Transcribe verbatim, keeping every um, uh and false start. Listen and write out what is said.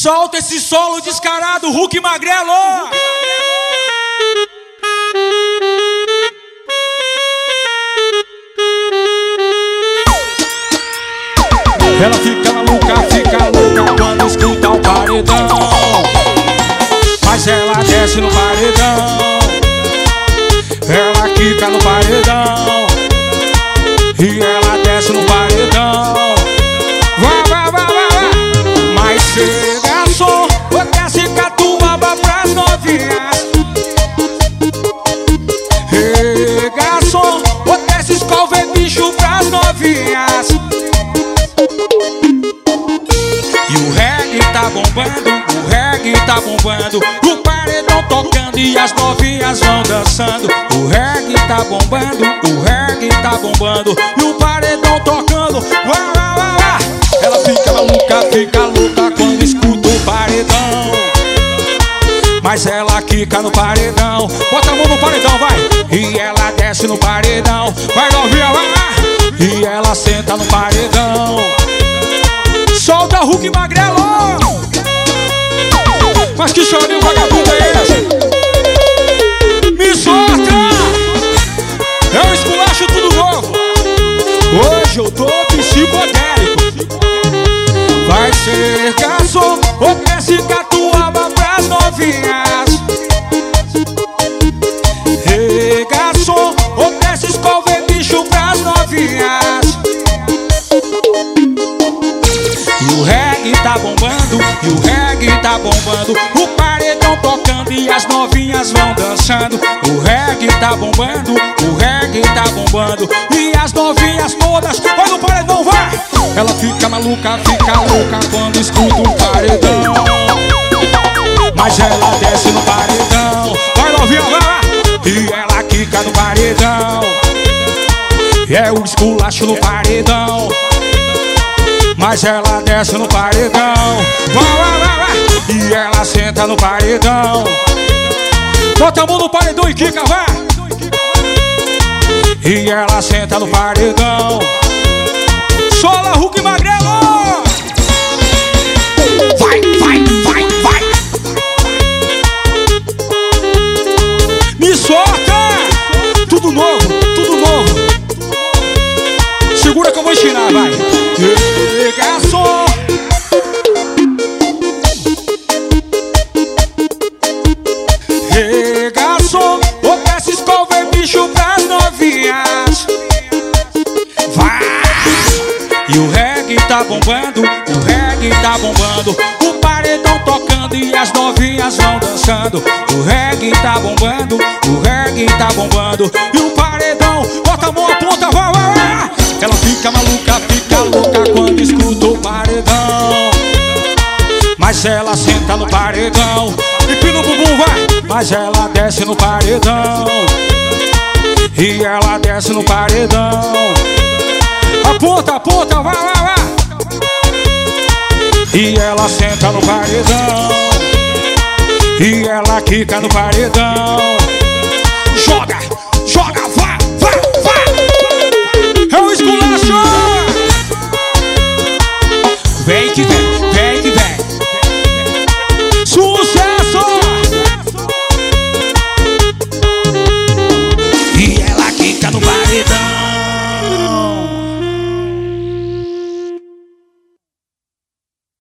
Solta esse solo descarado, Hulk Magrelo. Ela fica maluca, fica louca quando escuta o paredão, mas ela desce no paredão. Ela quica no paredão e ela desce no paredão. Vai, vai, vai, vai, vai. Mas chega som, vou desce catuaba pras novinhas. Hey, garçom, vou desce escova e bicho pras novinhas. E o reggae tá bombando, o reggae tá bombando, o paredão tocando e as novinhas vão dançando. O reggae tá bombando, o reggae tá bombando, e o paredão tocando. Uá, uá, uá, uá. Ela fica maluca, fica louca quando escuta o paredão, mas ela quica no paredão. Bota a mão no paredão, vai. E ela desce no paredão. Vai, novinha, vai lá. E ela senta no paredão. Solta Hulk Magrelo. Mas que chorinho vagabundo é esse? Me solta. É um esculacho tudo novo. Hoje eu tô psicodélico. Vai ser garçom, ou desce catuaba pras novinhas. Ei, garçom, ou desce escova e bicho pras novinhas. E o reggae tá bombando, e o reggae tá bombando, o paredão tocando e as novinhas vão dançando. O reggae tá bombando, o reggae tá bombando, e as novinhas todas, vai no paredão, vai! Ela fica maluca, fica louca quando escuta o paredão, mas ela desce no paredão. Vai, novinha, vai lá! E ela quica no paredão, e é o esculacho no paredão, mas ela desce no paredão. Vai, vai, vai, vai. E ela senta no paredão. Bota a mão no paredão e quica, vai. E ela senta no paredão. Sola Hulk Magrelo. Vai, vai, vai, vai. Me solta. Tudo novo, tudo novo. Segura que eu vou ensinar, vai. Ei, garçom. Ei, garçom, ou desce escova e bicho pras novinhas. Vai. E o reggae tá bombando, o reggae tá bombando, o paredão tocando e as novinhas vão dançando. O reggae tá bombando, o reggae tá bombando, e o paredão, bota a mão, aponta, vai, vai, vai. Ela fica maluca, fica louca quando escuta o paredão, mas ela senta no paredão. E pino bumbum, vai. Mas ela desce no paredão, e ela desce no paredão. Aponta, aponta, vai, vai, vai. E ela senta no paredão, e ela quica no paredão. Joga.